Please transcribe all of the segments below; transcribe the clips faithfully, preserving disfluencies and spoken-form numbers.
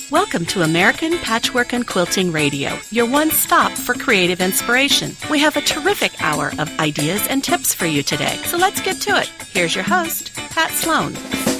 Welcome to American Patchwork and Quilting Radio, your one stop for creative inspiration. We have a terrific hour of ideas and tips for you today, so let's get to it. Here's your host, Pat Sloan.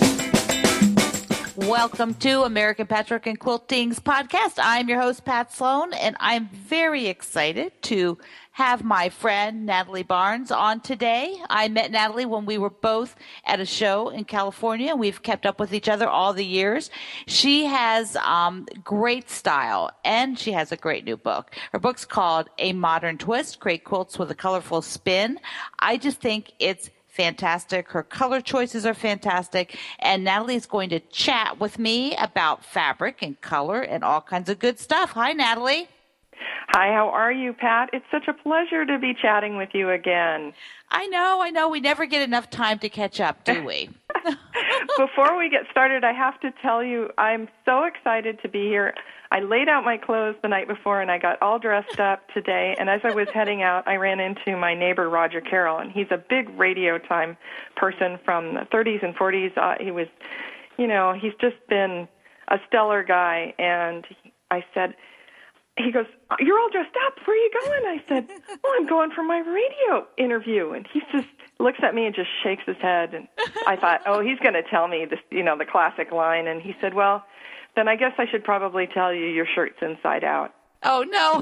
Welcome to American Patchwork and Quilting's podcast. I'm your host, Pat Sloan, and I'm very excited to have my friend Natalie Barnes on today. I met Natalie when we were both at a show in California. We've kept up with each other all the years. She has um, great style, and she has a great new book. Her book's called A Modern Twist, Create Quilts with a Colorful Spin. I just think it's fantastic. Her color choices are fantastic. And Natalie is going to chat with me about fabric and color and all kinds of good stuff. Hi, Natalie. Hi, how are you, Pat? It's such a pleasure to be chatting with you again. I know, I know. We never get enough time to catch up, do we? Before we get started, I have to tell you, I'm so excited to be here. I laid out my clothes the night before, and I got all dressed up today. And as I was heading out, I ran into my neighbor, Roger Carroll, and he's a big radio time person from the thirties and forties. Uh, he was, you know, he's just been a stellar guy. And I said, he goes, "You're all dressed up. Where are you going?" I said, "Well, I'm going for my radio interview." And he just looks at me and just shakes his head. And I thought, oh, he's going to tell me this, you know, the classic line. And he said, "Well, then I guess I should probably tell you your shirt's inside out." Oh, no.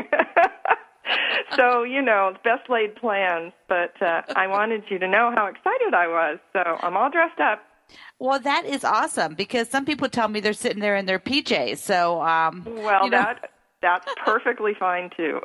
So, you know, best laid plans. But uh, I wanted you to know how excited I was. So I'm all dressed up. Well, that is awesome, because some people tell me they're sitting there in their P Js. So, um, well, you know. that that's perfectly fine, too.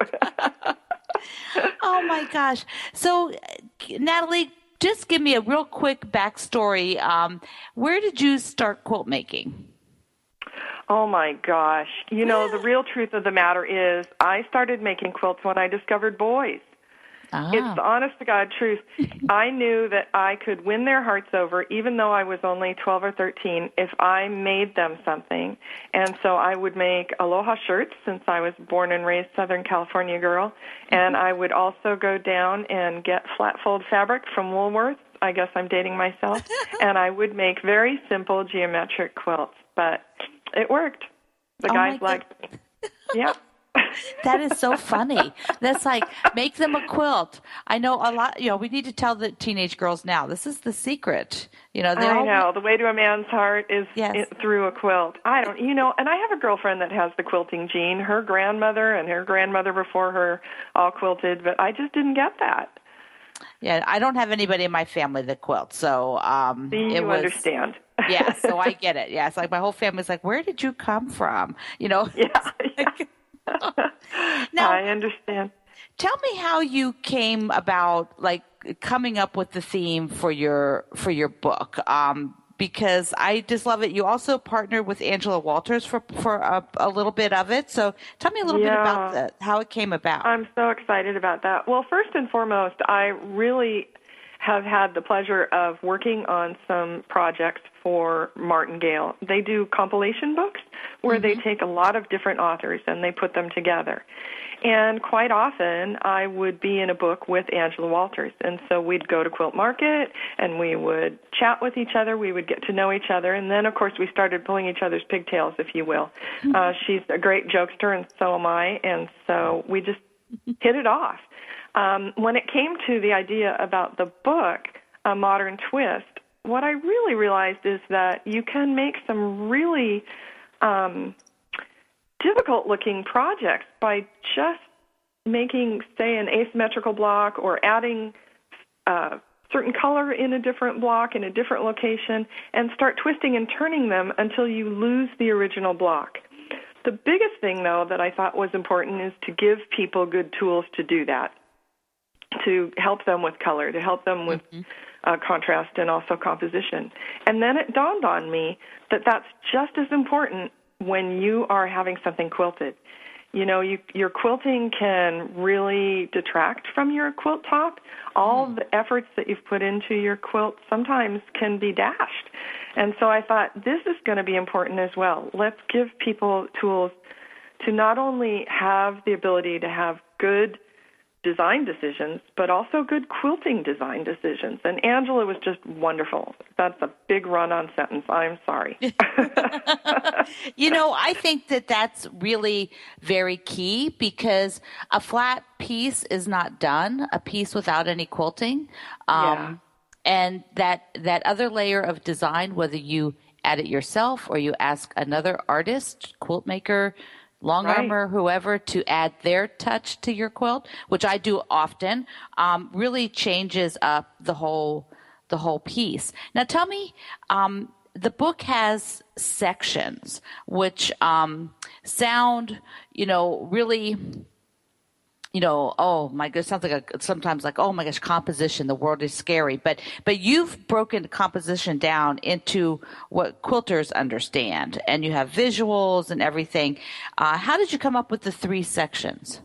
Oh, my gosh. So, Natalie, just give me a real quick backstory. Um, where did you start quilt making? Oh, my gosh. You know, the real truth of the matter is I started making quilts when I discovered boys. Ah. It's the honest-to-God truth. I knew that I could win their hearts over, even though I was only twelve or thirteen, if I made them something. And so I would make aloha shirts, since I was born and raised Southern California girl. And I would also go down and get flat-fold fabric from Woolworth. I guess I'm dating myself. And I would make very simple geometric quilts. But it worked. The Oh, guys my liked me. Yeah. That is so funny. That's like, make them a quilt. I know a lot, you know, we need to tell the teenage girls now, this is the secret. You know, they I all, know. The way to a man's heart is Yes. in, through a quilt. I don't, you know, and I have a girlfriend that has the quilting gene. Her grandmother and her grandmother before her all quilted, but I just didn't get that. Yeah, I don't have anybody in my family that quilts, so um, Do you it was, understand? Yeah, so I get it. Yeah, it's like my whole family's like, where did you come from? You know? Yeah. yeah. Now, I understand. tell me how you came about, like, coming up with the theme for your for your book, um, because I just love it. You also partnered with Angela Walters for for a, a little bit of it. So tell me a little Yeah. bit about that, how it came about. I'm so excited about that. Well, first and foremost, I really have had the pleasure of working on some projects for Martingale. They do compilation books where mm-hmm. they take a lot of different authors and they put them together. And quite often, I would be in a book with Angela Walters. And so we'd go to Quilt Market, and we would chat with each other. We would get to know each other. And then, of course, we started pulling each other's pigtails, if you will. Mm-hmm. Uh, she's a great jokester, and so am I. And so we just hit it off. Um, when it came to the idea about the book, A Modern Twist, what I really realized is that you can make some really um, difficult-looking projects by just making, say, an asymmetrical block or adding uh, certain color in a different block in a different location and start twisting and turning them until you lose the original block. The biggest thing, though, that I thought was important is to give people good tools to do that, to help them with color, to help them with mm-hmm. uh, contrast and also composition. And then it dawned on me that that's just as important when you are having something quilted. You know, you, your quilting can really detract from your quilt top. All mm. the efforts that you've put into your quilt sometimes can be dashed. And so I thought, this is going to be important as well. Let's give people tools to not only have the ability to have good design decisions, but also good quilting design decisions. And Angela was just wonderful. That's a big run-on sentence. I'm sorry. You know, I think that that's really very key, because a flat piece is not done, a piece without any quilting. Um, yeah. And that, that other layer of design, whether you add it yourself or you ask another artist, quilt maker, long Right. armor, whoever, to add their touch to your quilt, which I do often, um, really changes up the whole the whole piece. Now, tell me, um, the book has sections which um, sound, you know, really, you know, oh my goodness, sounds like a, sometimes like, oh my gosh, composition, the world is scary. But but you've broken composition down into what quilters understand, and you have visuals and everything. Uh, how did you come up with the three sections?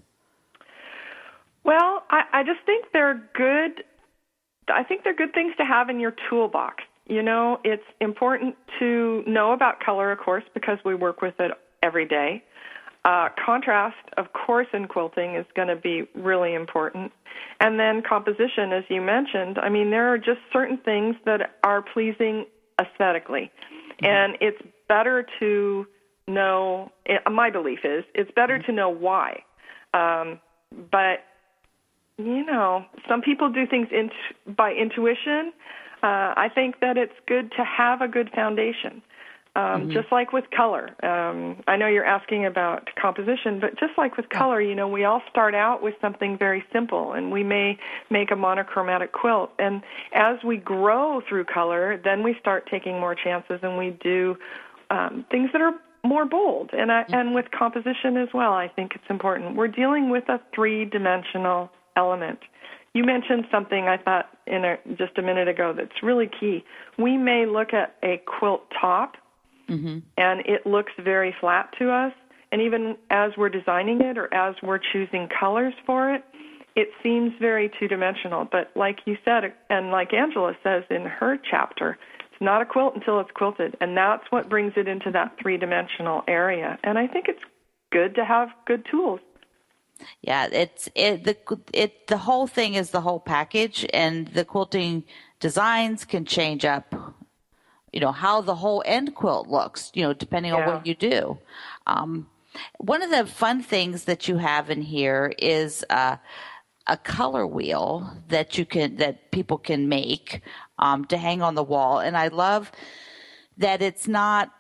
Well, I, I just think they're good. I think they're good things to have in your toolbox. You know, it's important to know about color, of course, because we work with it every day. Uh, contrast, of course, in quilting is going to be really important. And then composition, as you mentioned, I mean, there are just certain things that are pleasing aesthetically. Mm-hmm. And it's better to know, my belief is, it's better mm-hmm. to know why. Um, but, you know, some people do things int- by intuition. Uh, I think that it's good to have a good foundation. Um, mm-hmm. Just like with color. Um, I know you're asking about composition, but just like with color, you know, we all start out with something very simple, and we may make a monochromatic quilt. And as we grow through color, then we start taking more chances, and we do um, things that are more bold. And, I, and with composition as well, I think it's important. We're dealing with a three-dimensional element. You mentioned something I thought in a, just a minute ago that's really key. We may look at a quilt top, mm-hmm. and it looks very flat to us. And even as we're designing it or as we're choosing colors for it, it seems very two-dimensional. But like you said, and like Angela says in her chapter, it's not a quilt until it's quilted. And that's what brings it into that three-dimensional area. And I think it's good to have good tools. Yeah, it's it the it the whole thing is the whole package, and the quilting designs can change up, you know, how the whole end quilt looks, you know, depending on yeah. what you do. Um, one of the fun things that you have in here is uh, a color wheel that you can that people can make um, to hang on the wall, and I love that it's not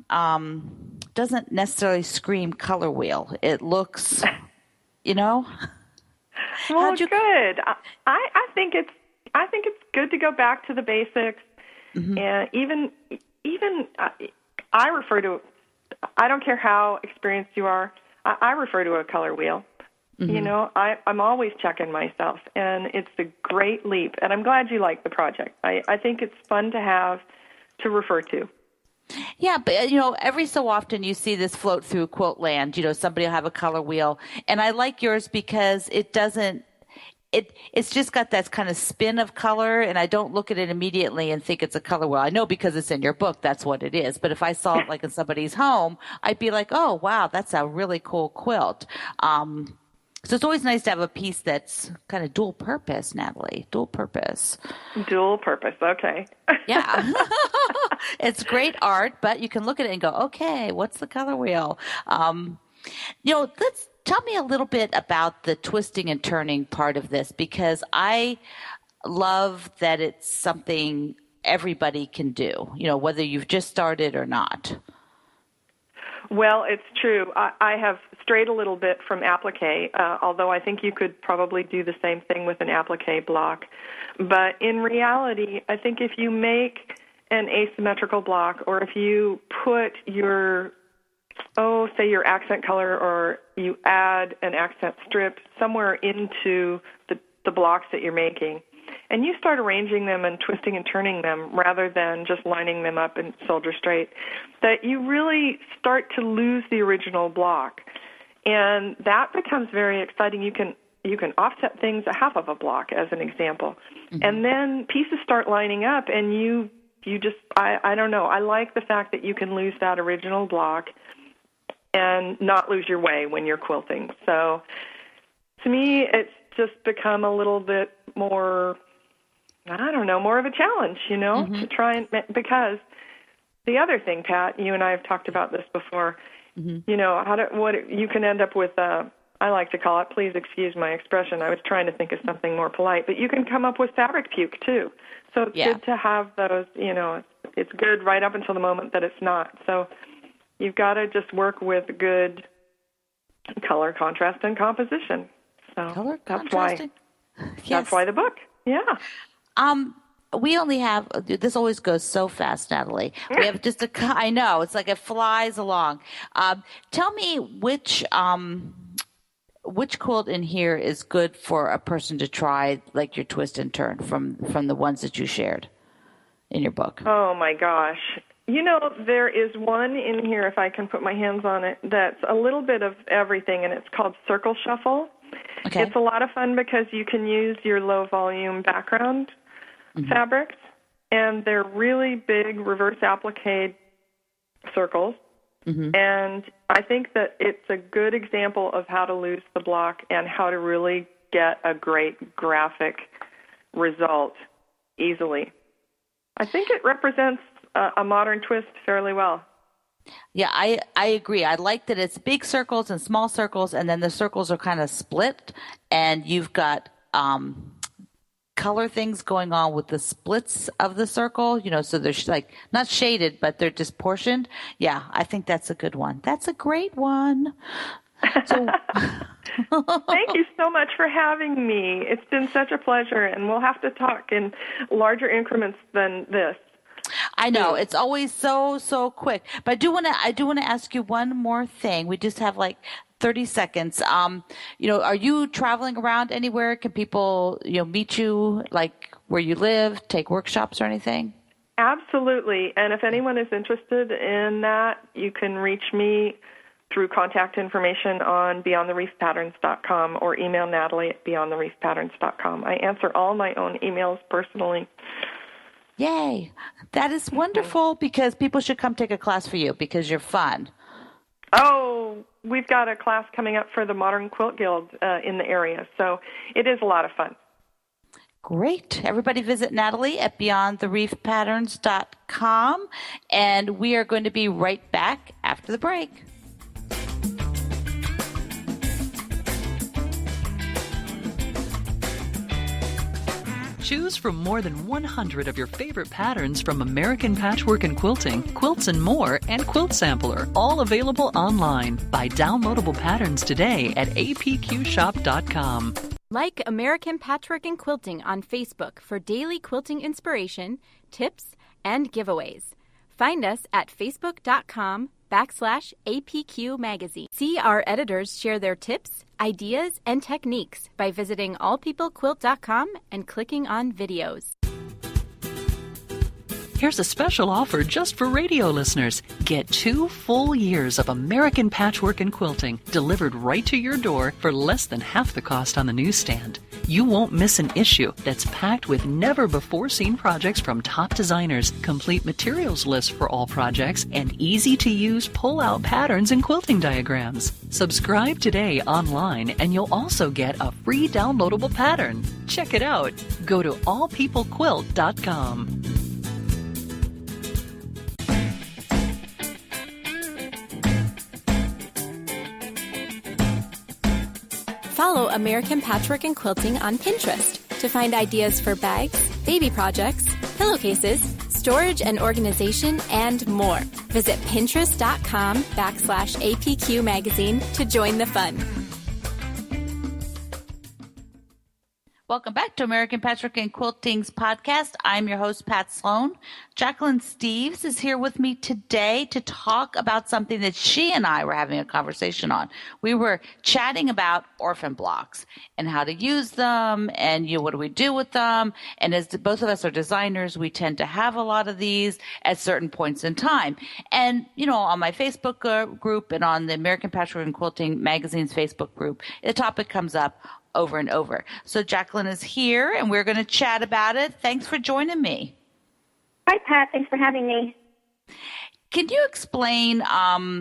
um, doesn't necessarily scream color wheel. It looks, you know. Well, you... good. I I think it's I think it's good to go back to the basics. Mm-hmm. And even, even uh, I refer to, I don't care how experienced you are, I, I refer to a color wheel. Mm-hmm. You know, I, I'm always checking myself, and it's a great leap. And I'm glad you like the project. I, I think it's fun to have to refer to. Yeah, but, you know, every so often you see this float through quilt land. You know, somebody will have a color wheel. And I like yours because it doesn't, It it's just got that kind of spin of color, and I don't look at it immediately and think it's a color wheel. I know because it's in your book that's what it is. But if I saw it like in somebody's home, I'd be like, oh, wow, that's a really cool quilt. Um, so it's always nice to have a piece that's kind of dual purpose, Natalie, dual purpose. Dual purpose, okay. Yeah. It's great art, but you can look at it and go, okay, what's the color wheel? Um, you know, let's tell me a little bit about the twisting and turning part of this, because I love that it's something everybody can do, you know, whether you've just started or not. Well, it's true. I, I have strayed a little bit from applique, uh, although I think you could probably do the same thing with an applique block. But in reality, I think if you make an asymmetrical block, or if you put your oh, say your accent color, or you add an accent strip somewhere into the, the blocks that you're making, and you start arranging them and twisting and turning them rather than just lining them up and soldier straight, that you really start to lose the original block. And that becomes very exciting. You can you can offset things a half of a block, as an example. Mm-hmm. And then pieces start lining up, and you, you just, I, I don't know, I like the fact that you can lose that original block and not lose your way when you're quilting. So to me, it's just become a little bit more, I don't know, more of a challenge, you know, mm-hmm. to try and, because the other thing, Pat, you and I have talked about this before, mm-hmm. you know, how to, what you can end up with, uh, I like to call it, please excuse my expression, I was trying to think of something more polite, but you can come up with fabric puke too. So it's yeah. good to have those, you know, it's good right up until the moment that it's not. So you've got to just work with good color, contrast, and composition. So color, that's why, yes. that's why the book. Yeah. Um, we only have, this always goes so fast, Natalie. We have just a, I know, it's like it flies along. Um, tell me which, um, which quilt in here is good for a person to try, like your twist and turn from, from the ones that you shared in your book? Oh, my gosh. You know, there is one in here, if I can put my hands on it, that's a little bit of everything, and it's called Circle Shuffle. Okay. It's a lot of fun because you can use your low-volume background mm-hmm. fabrics, and they're really big reverse applique circles. Mm-hmm. And I think that it's a good example of how to lose the block and how to really get a great graphic result easily. I think it represents a, a modern twist fairly well. Yeah, I, I agree. I like that it's big circles and small circles, and then the circles are kind of split, and you've got um, color things going on with the splits of the circle, you know, so they're sh- like not shaded, but they're disproportioned. Yeah, I think that's a good one. That's a great one. So, thank you so much for having me. It's been such a pleasure, and we'll have to talk in larger increments than this. I know it's always so so quick, but I do want to I do want to ask you one more thing. We just have like thirty seconds. Um, you know, are you traveling around anywhere? Can people, you know, meet you like where you live, take workshops or anything? Absolutely. And if anyone is interested in that, you can reach me through contact information on beyond the reef patterns dot com or email Natalie at beyond the reef patterns dot com. I answer all my own emails personally. Yay. That is wonderful, because people should come take a class for you because you're fun. Oh, we've got a class coming up for the Modern Quilt Guild uh, in the area, so it is a lot of fun. Great. Everybody visit Natalie at beyond the reef patterns dot com, and we are going to be right back after the break. Choose from more than one hundred of your favorite patterns from American Patchwork and Quilting, Quilts and More, and Quilt Sampler, all available online. Buy downloadable patterns today at a p q shop dot com. Like American Patchwork and Quilting on Facebook for daily quilting inspiration, tips, and giveaways. Find us at facebook.com backslash APQ magazine. See our editors share their tips, ideas, and techniques by visiting all people quilt dot com and clicking on videos. Here's a special offer just for radio listeners. Get two full years of American Patchwork and Quilting delivered right to your door for less than half the cost on the newsstand. You won't miss an issue that's packed with never-before-seen projects from top designers, complete materials lists for all projects, and easy-to-use pull-out patterns and quilting diagrams. Subscribe today online, and you'll also get a free downloadable pattern. Check it out. Go to all people quilt dot com. Follow American Patchwork and Quilting on Pinterest to find ideas for bags, baby projects, pillowcases, storage and organization, and more. Visit pinterest.com backslash APQ magazine to join the fun. Welcome back to American Patchwork and Quilting's podcast. I'm your host, Pat Sloan. Jacqueline Steves is here with me today to talk about something that she and I were having a conversation on. We were chatting about orphan blocks and how to use them, and you know, what do we do with them? And as both of us are designers, we tend to have a lot of these at certain points in time. And, you know, on my Facebook uh, group and on the American Patchwork and Quilting magazine's Facebook group, the topic comes up over and over. So Jacqueline is here, and we're going to chat about it. Thanks for joining me. Hi, Pat. Thanks for having me. Can you explain um,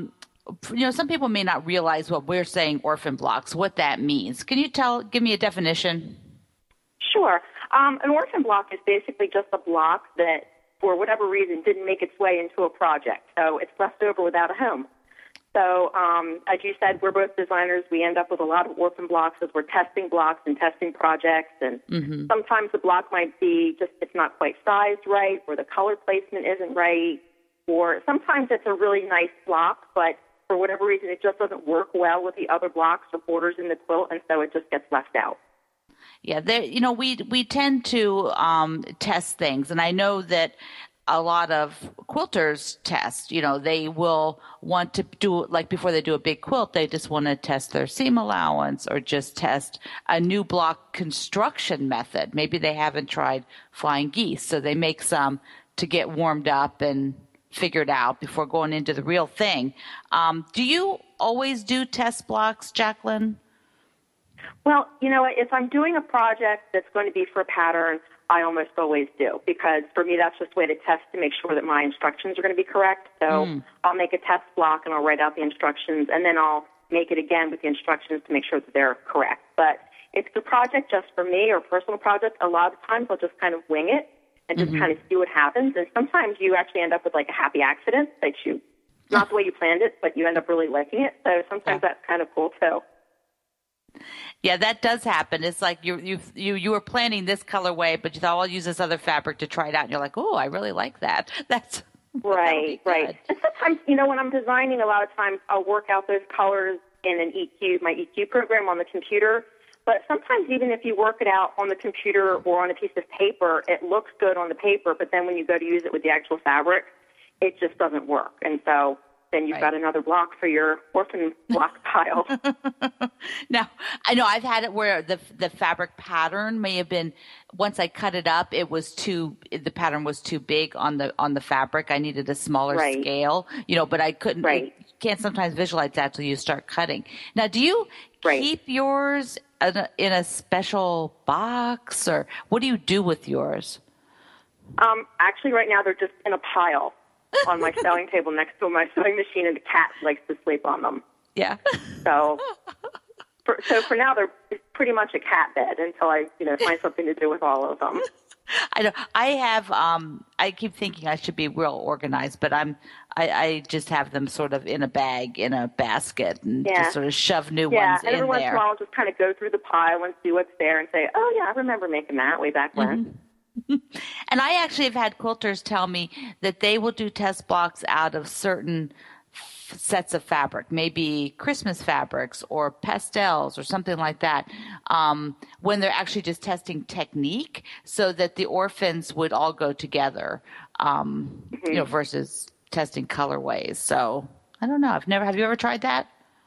you know, some people may not realize what we're saying orphan blocks, what that means. Can you tell, give me a definition? Sure. Um, an orphan block is basically just a block that, for whatever reason, didn't make its way into a project. So it's left over without a home. So um, as you said, we're both designers. We end up with a lot of orphan blocks as we're testing blocks and testing projects. And mm-hmm. sometimes the block might be just it's not quite sized right, or the color placement isn't right, or sometimes it's a really nice block, but for whatever reason it just doesn't work well with the other blocks or borders in the quilt, and so it just gets left out. Yeah, there. You know, we we tend to um, test things, and I know that a lot of quilters test. You know, they will want to do, like before they do a big quilt, they just want to test their seam allowance or just test a new block construction method. Maybe they haven't tried flying geese, so they make some to get warmed up and figured out before going into the real thing. Um, do you always do test blocks, Jacqueline? Well, you know, if I'm doing a project that's going to be for a pattern, I almost always do, because for me that's just a way to test to make sure that my instructions are going to be correct. So mm. I'll make a test block and I'll write out the instructions, and then I'll make it again with the instructions to make sure that they're correct. But if it's a project just for me or a personal project, a lot of times I'll just kind of wing it and just mm-hmm. kind of see what happens. And sometimes you actually end up with like a happy accident that you, not the way you planned it, but you end up really liking it. So sometimes yeah. that's kind of cool too. Yeah, that does happen. It's like you you you you were planning this colorway, but you thought, well, I'll use this other fabric to try it out, and you're like, oh, I really like that. That's right, right. And sometimes, you know, when I'm designing, a lot of times I'll work out those colors in an E Q, my E Q program on the computer. But sometimes even if you work it out on the computer or on a piece of paper, it looks good on the paper, but then when you go to use it with the actual fabric, it just doesn't work. And so then you've right. got another block for your orphan block pile. Now, I know I've had it where the the fabric pattern may have been, once I cut it up, it was too, the pattern was too big on the on the fabric. I needed a smaller right. scale, you know, but I couldn't, right. I can't sometimes visualize that till you start cutting. Now, do you right. keep yours in a, in a special box, or what do you do with yours? Um, actually, right now they're just in a pile on my sewing table next to my sewing machine, and the cat likes to sleep on them. Yeah. So, for, so for now, they're pretty much a cat bed until I, you know, find something to do with all of them. I know. I have. Um, I keep thinking I should be real organized, but I'm. I, I just have them sort of in a bag, in a basket, and yeah. just sort of shove new yeah. ones and in every once there. in a while, I'll just kind of go through the pile and see what's there, and say, "Oh yeah, I remember making that way back when." Mm-hmm. And I actually have had quilters tell me that they will do test blocks out of certain f- sets of fabric, maybe Christmas fabrics or pastels or something like that, um, when they're actually just testing technique, so that the orphans would all go together, um, mm-hmm. you know, versus testing colorways. So I don't know. I've never. Have you ever tried that?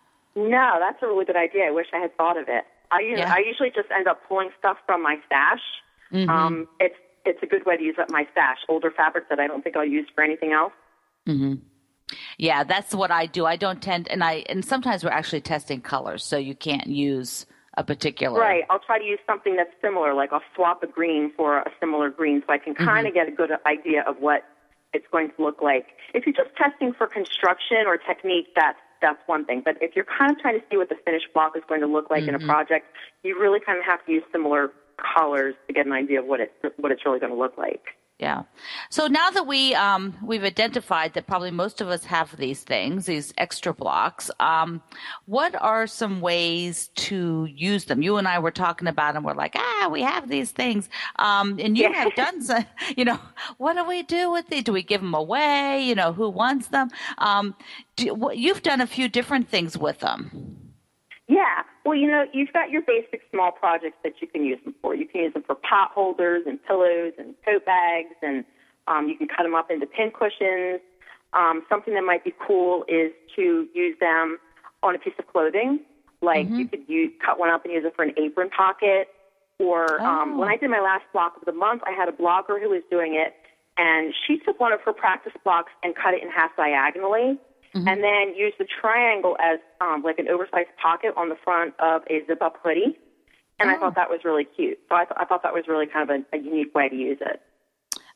No, that's a really good idea. I wish I had thought of it. I usually, yeah. I usually just end up pulling stuff from my stash. Mm-hmm. Um, it's it's a good way to use up my stash, older fabric that I don't think I'll use for anything else. Mm-hmm. Yeah, that's what I do. I don't tend, and I and sometimes we're actually testing colors, so you can't use a particular. Right. I'll try to use something that's similar, like I'll swap a green for a similar green, so I can kind of mm-hmm. get a good idea of what it's going to look like. If you're just testing for construction or technique, that's that's one thing. But if you're kind of trying to see what the finished block is going to look like mm-hmm. in a project, you really kind of have to use similar colors to get an idea of what it what it's really going to look like. Yeah. So now that we um, we've identified that probably most of us have these things, these extra blocks, um, what are some ways to use them? You and I were talking about them. We're like, ah, we have these things, um, and you yeah. have done some. You know, what do we do with these? Do we give them away? You know, who wants them? Um, do, you've done a few different things with them. Yeah. Well, you know, you've got your basic small projects that you can use them for. You can use them for pot holders and pillows and tote bags, and um, you can cut them up into pin cushions. Um, something that might be cool is to use them on a piece of clothing. Like mm-hmm. you could use, cut one up and use it for an apron pocket. Or oh. um, when I did my last block of the month, I had a blogger who was doing it, and she took one of her practice blocks and cut it in half diagonally. Mm-hmm. And then use the triangle as um, like an oversized pocket on the front of a zip-up hoodie. And oh. I thought that was really cute. So I, th- I thought that was really kind of a, a unique way to use it.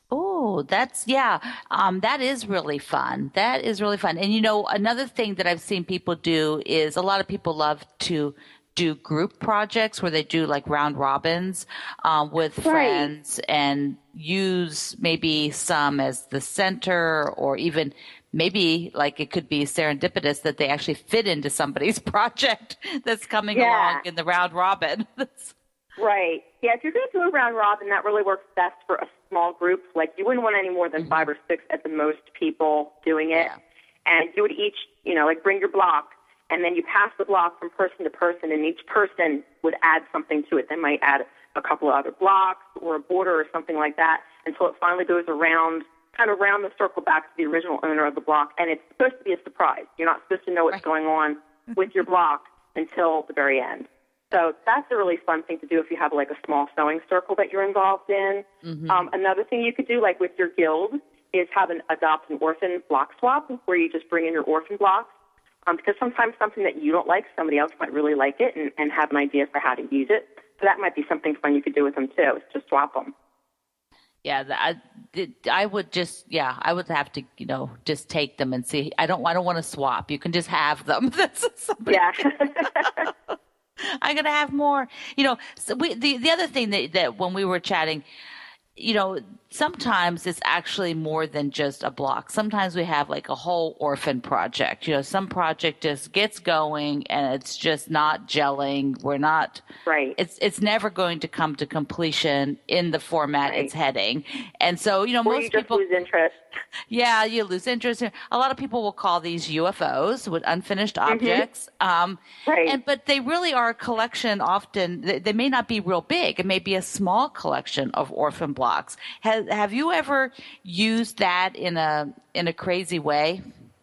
Oh, that's, yeah, um, that is really fun. That is really fun. And, you know, another thing that I've seen people do is a lot of people love to do group projects where they do like round robins um, with Right. friends and use maybe some as the center, or even maybe like it could be serendipitous that they actually fit into somebody's project that's coming Yeah. along in the round robin. That's- Right. Yeah, if you're going to do a round robin, that really works best for a small group. Like, you wouldn't want any more than five or six at the most people doing it. Yeah. And you would each, you know, like bring your block, and then you pass the block from person to person, and each person would add something to it. They might add a couple of other blocks or a border or something like that until it finally goes around, kind of around the circle back to the original owner of the block. And it's supposed to be a surprise. You're not supposed to know what's Right. going on with your block until the very end. So that's a really fun thing to do if you have like a small sewing circle that you're involved in. Mm-hmm. Um, another thing you could do, like with your guild, is have an adopt an orphan block swap, where you just bring in your orphan blocks. Um, because sometimes something that you don't like, somebody else might really like it and, and have an idea for how to use it. So that might be something fun you could do with them too, is just swap them. Yeah, the- I, the- I would just, yeah, I would have to, you know, just take them and see. I don't, I don't want to swap. You can just have them. That's somebody. Yeah. I'm gonna have more. You know, so we, the the other thing that that when we were chatting, you know, sometimes it's actually more than just a block. Sometimes we have like a whole orphan project. You know, some project just gets going and it's just not gelling. We're not Right. It's it's never going to come to completion in the format Right. it's heading. And so, you know, Or most you just people lose interest. yeah, you lose interest. A lot of people will call these U F Os, with unfinished objects. Um, Right. and but they really are a collection. Often they, they may not be real big. It may be a small collection of orphan blocks. Have Have you ever used that in a in a crazy way?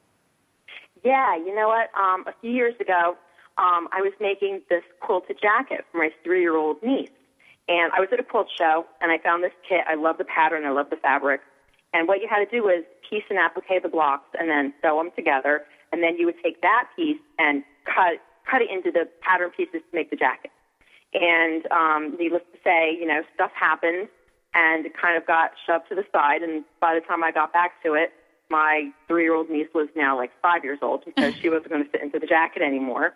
Yeah, you know what? Um, a few years ago, um, I was making this quilted jacket for my three-year-old niece. And I was at a quilt show, and I found this kit. I love the pattern. I love the fabric. And what you had to do was piece and applique the blocks and then sew them together. And then you would take that piece and cut cut it into the pattern pieces to make the jacket. And um, needless to say, you know, stuff happened, and it kind of got shoved to the side. And by the time I got back to it, my three-year-old niece was now like five years old because she wasn't going to fit into the jacket anymore.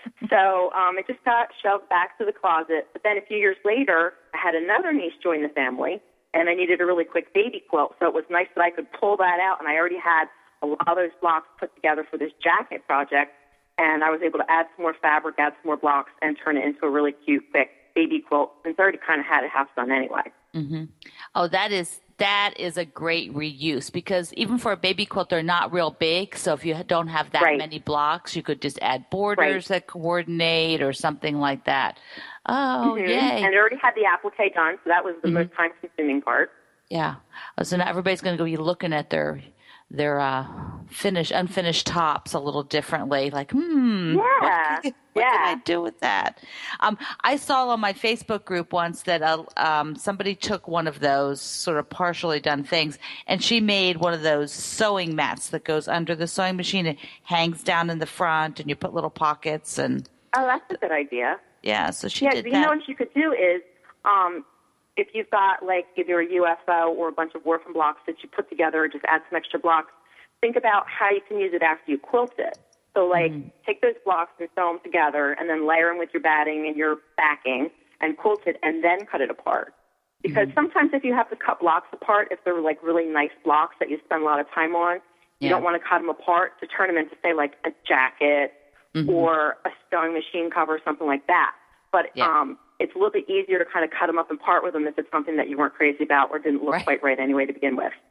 So um, it just got shoved back to the closet. But then a few years later, I had another niece join the family, and I needed a really quick baby quilt. So it was nice that I could pull that out, and I already had a lot of those blocks put together for this jacket project. And I was able to add some more fabric, add some more blocks, and turn it into a really cute, quick baby quilt. And I already kind of had it half done anyway. Mm-hmm. Oh, that is that is a great reuse, because even for a baby quilt, they're not real big. So if you don't have that Right. many blocks, you could just add borders Right. that coordinate or something like that. Oh, Mhm. yay. And it already had the applique done, so that was the Mhm. most time-consuming part. Yeah. Oh, so now everybody's going to go be looking at their their uh, finished, unfinished tops a little differently. Like, hmm, Yeah. what, can, what Yeah. can I do with that? Um, I saw on my Facebook group once that uh, um, somebody took one of those sort of partially done things, and she made one of those sewing mats that goes under the sewing machine and hangs down in the front, and you put little pockets and Oh, that's a good idea. yeah. So she Yeah, did you that. know what you could do is, um, if you've got like either a U F O or a bunch of orphan blocks that you put together, or just add some extra blocks, think about how you can use it after you quilt it. So like Mm-hmm. take those blocks and sew them together, and then layer them with your batting and your backing and quilt it, and then cut it apart. Because Mm-hmm. sometimes if you have to cut blocks apart, if they're like really nice blocks that you spend a lot of time on, you Yeah. don't want to cut them apart to turn them into, say, like a jacket Mhm. or a sewing machine cover, something like that. But Yeah. um, it's a little bit easier to kind of cut them up and part with them if it's something that you weren't crazy about or didn't look Right. quite right anyway to begin with.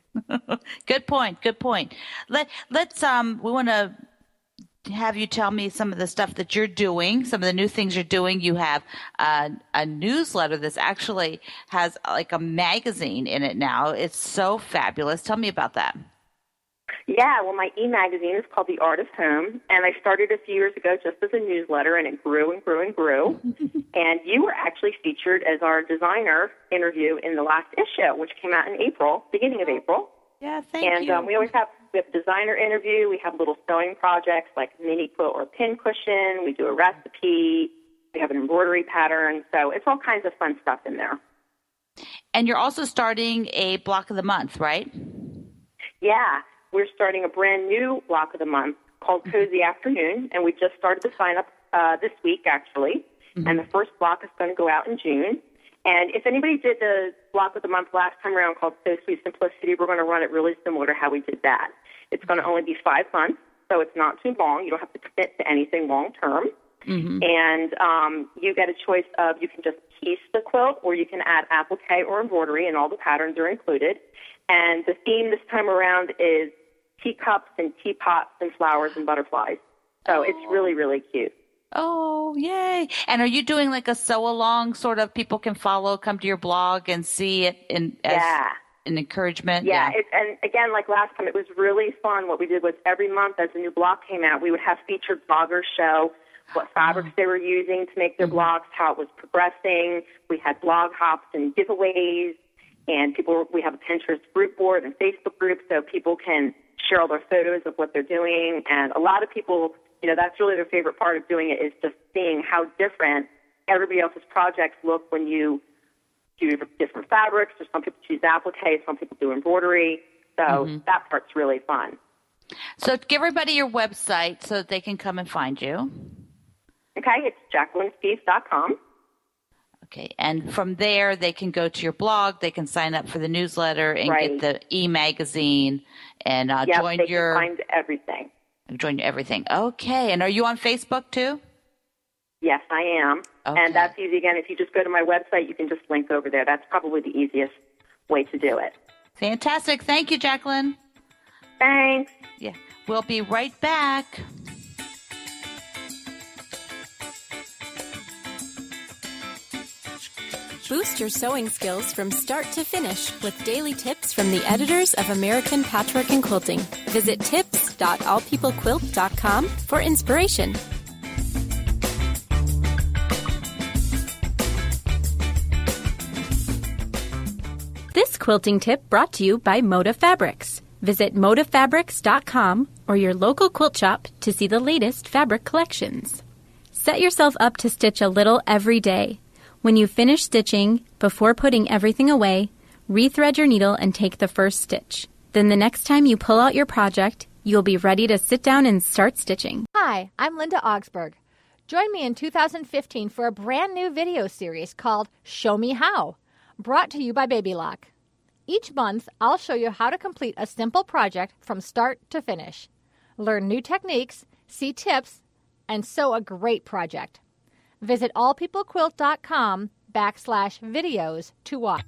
Good point. Good point. Let let's um we want to have you tell me some of the stuff that you're doing, some of the new things you're doing. You have a, a newsletter that's actually has like a magazine in it now. It's so fabulous. Tell me about that. Yeah, well, my e-magazine is called The Art of Home, and I started a few years ago just as a newsletter, and it grew and grew and grew. And you were actually featured as our designer interview in the last issue, which came out in April, beginning of April. Yeah, thank and you. um, we always have we have a designer interview. We have little sewing projects like mini quilt or pin cushion. We do a recipe. We have an embroidery pattern. So it's all kinds of fun stuff in there. And you're also starting a block of the month, right? Yeah, we're starting a brand new block of the month called Cozy Afternoon, and we just started the sign-up uh, this week, actually. Mm-hmm. And the first block is going to go out in June. And if anybody did the block of the month last time around called So Sweet Simplicity, we're going to run it really similar to how we did that. It's going to only be five months, so it's not too long. You don't have to commit to anything long-term. Mm-hmm. And um, you get a choice of you can just piece the quilt or you can add applique or embroidery, and all the patterns are included. And the theme this time around is teacups and teapots and flowers and butterflies. So oh. it's really, really cute. Oh, yay. And are you doing like a sew-along sort of people can follow, come to your blog and see it in, as yeah. an encouragement? Yeah, yeah. It, and again, like last time, it was really fun. What we did was every month as a new blog came out, we would have featured bloggers show what fabrics oh. they were using to make their mm-hmm. blogs, how it was progressing. We had blog hops and giveaways, and people. We have a Pinterest group board and Facebook group so people can share all their photos of what they're doing. And a lot of people, you know, that's really their favorite part of doing it is just seeing how different everybody else's projects look when you do different fabrics. Or some people choose applique, some people do embroidery. So mm-hmm. that part's really fun. So give everybody your website so that they can come and find you. Okay, it's jacqueline spieth dot com. Okay, and from there they can go to your blog, they can sign up for the newsletter and right. get the e-magazine and uh, yep, join they your... can find everything. Join everything. Okay, and are you on Facebook too? Yes, I am. Okay. And that's easy. Again, if you just go to my website, you can just link over there. That's probably the easiest way to do it. Fantastic. Thank you, Jacqueline. Thanks. Yeah, we'll be right back. Boost your sewing skills from start to finish with daily tips from the editors of American Patchwork and Quilting. Visit tips dot all people quilt dot com for inspiration. This quilting tip brought to you by Moda Fabrics. Visit moda fabrics dot com or your local quilt shop to see the latest fabric collections. Set yourself up to stitch a little every day. When you finish stitching, before putting everything away, rethread your needle and take the first stitch. Then the next time you pull out your project, you'll be ready to sit down and start stitching. Hi, I'm Linda Augsburg. Join me in two thousand fifteen for a brand new video series called Show Me How, brought to you by Babylock. Each month, I'll show you how to complete a simple project from start to finish. Learn new techniques, see tips, and sew a great project. Visit all people quilt dot com backslash videos to watch.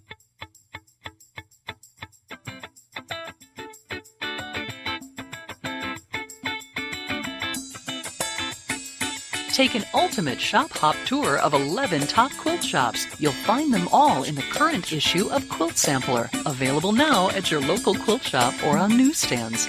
Take an ultimate shop hop tour of eleven top quilt shops. You'll find them all in the current issue of Quilt Sampler, available now at your local quilt shop or on newsstands.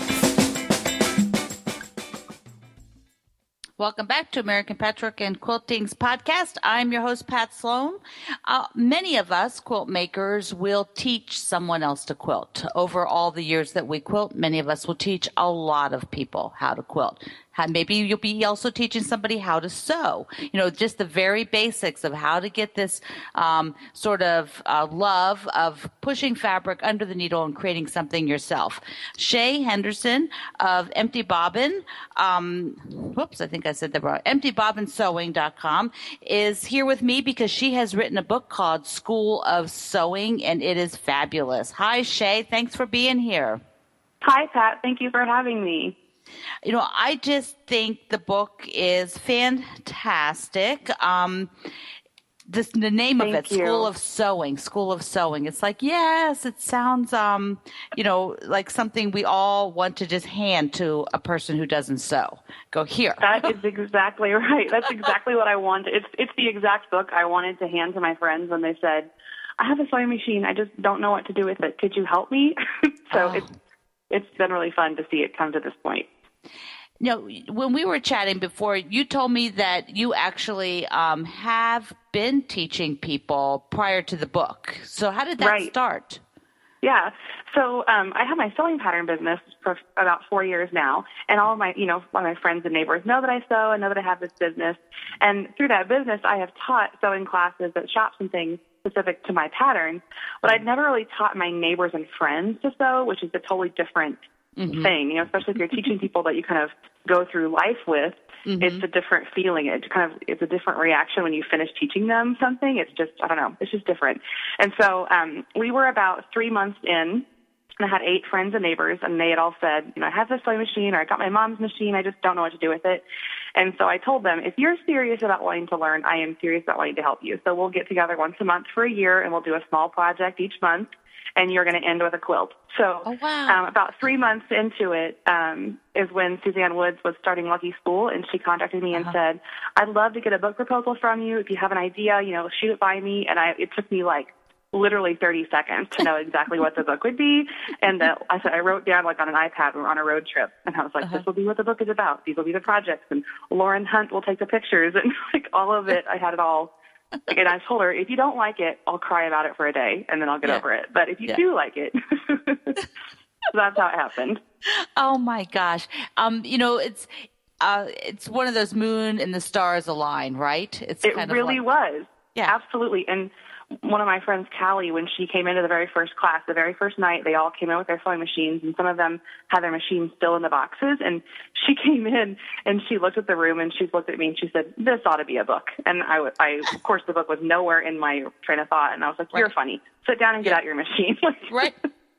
Welcome back to American Patchwork and Quilting's podcast. I'm your host, Pat Sloan. Uh, many of us quilt makers will teach someone else to quilt. Over all the years that we quilt, many of us will teach a lot of people how to quilt. How, maybe you'll be also teaching somebody how to sew. You know, just the very basics of how to get this um, sort of uh, love of pushing fabric under the needle and creating something yourself. Shay Henderson of Empty Bobbin, um, whoops, I think I said that wrong, empty bobbin sewing dot com is here with me because she has written a book called School of Sewing, and it is fabulous. Hi, Shay. Thanks for being here. Hi, Pat. Thank you for having me. You know, I just think the book is fantastic. Um, this, the name Thank of it, you. School of Sewing, School of Sewing. It's like, yes, it sounds, um, you know, like something we all want to just hand to a person who doesn't sew. Go here. That is exactly right. That's exactly what I wanted. It's it's the exact book I wanted to hand to my friends when they said, I have a sewing machine. I just don't know what to do with it. Could you help me? so oh. it's it's been really fun to see it come to this point. You know, when we were chatting before, you told me that you actually um, have been teaching people prior to the book. So how did that right. start? Yeah. So um, I have my sewing pattern business for about four years now, and all of my, you know, all my friends and neighbors know that I sew and know that I have this business. And through that business, I have taught sewing classes at shops and things specific to my pattern, but I'd never really taught my neighbors and friends to sew, which is a totally different mm-hmm. thing, you know, especially if you're teaching people that you kind of go through life with. Mm-hmm. It's a different feeling. It kind of, it's a different reaction when you finish teaching them something. It's just, I don't know, it's just different. And so um, we were about three months in, and I had eight friends and neighbors, and they had all said, you know, I have this sewing machine, or I got my mom's machine, I just don't know what to do with it. And so I told them, if you're serious about wanting to learn, I am serious about wanting to help you. So we'll get together once a month for a year, and we'll do a small project each month, and you're going to end with a quilt. So oh, wow. um, about three months into it um, is when Suzanne Woods was starting Lucky School, and she contacted me uh-huh. and said, I'd love to get a book proposal from you. If you have an idea, you know, shoot it by me. And I, it took me like literally thirty seconds to know exactly what the book would be. And the, I said, I wrote down like on an iPad, we were on a road trip, and I was like, uh-huh. this will be what the book is about. These will be the projects, and Lauren Hunt will take the pictures, and like all of it. I had it all. And I told her, if you don't like it, I'll cry about it for a day, and then I'll get yeah. over it. But if you yeah. do like it, that's how it happened. Oh my gosh. Um, you know, it's, uh, it's one of those moon and the stars align, right? It's it kind really of like, was. Yeah, absolutely. And one of my friends, Callie, when she came into the very first class, the very first night, they all came in with their sewing machines, and some of them had their machines still in the boxes. And she came in, and she looked at the room, and she looked at me, and she said, this ought to be a book. And I, I of course, the book was nowhere in my train of thought, and I was like, you're right. funny. Sit down and get out your machine. Right.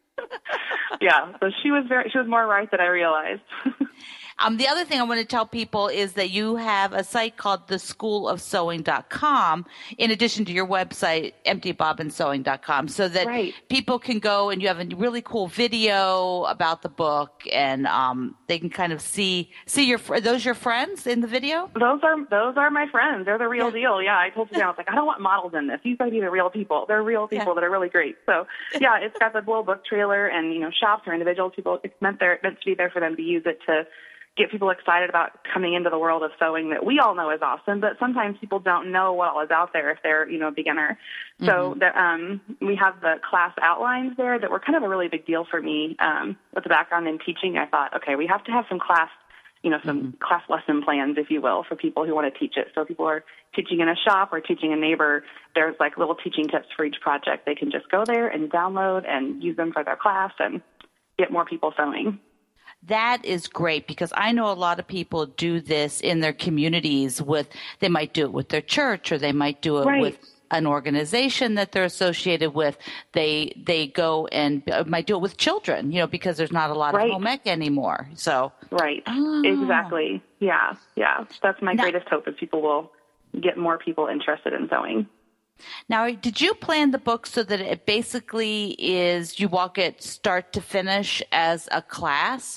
Yeah, so she was very, she was more right than I realized. Um, the other thing I want to tell people is that you have a site called the school of sewing dot com in addition to your website, empty bobbin sewing dot com, so that right. people can go, and you have a really cool video about the book, and um, they can kind of see see your are those your friends in the video? Those are those are my friends. They're the real yeah. deal. Yeah, I told you, I was like, I don't want models in this. These got to be the real people. They're real people yeah. that are really great. So yeah, it's got the little book trailer, and you know, shops or individual people. It's meant there meant to be there for them to use it to get people excited about coming into the world of sewing that we all know is awesome, but sometimes people don't know what all is out there if they're, you know, a beginner. Mm-hmm. So the, um, we have the class outlines there that were kind of a really big deal for me. Um, with the background in teaching, I thought, okay, we have to have some class, you know, some mm-hmm. class lesson plans, if you will, for people who want to teach it. So if people are teaching in a shop or teaching a neighbor, there's like little teaching tips for each project. They can just go there and download and use them for their class and get more people sewing. That is great, because I know a lot of people do this in their communities with, they might do it with their church, or they might do it right. with an organization that they're associated with. They, they go and uh, might do it with children, you know, because there's not a lot right. of home ec anymore. So. Right. Oh. Exactly. Yeah. Yeah. That's my now, greatest hope, is people will get more people interested in sewing. Now, did you plan the book so that it basically is, you walk it start to finish as a class?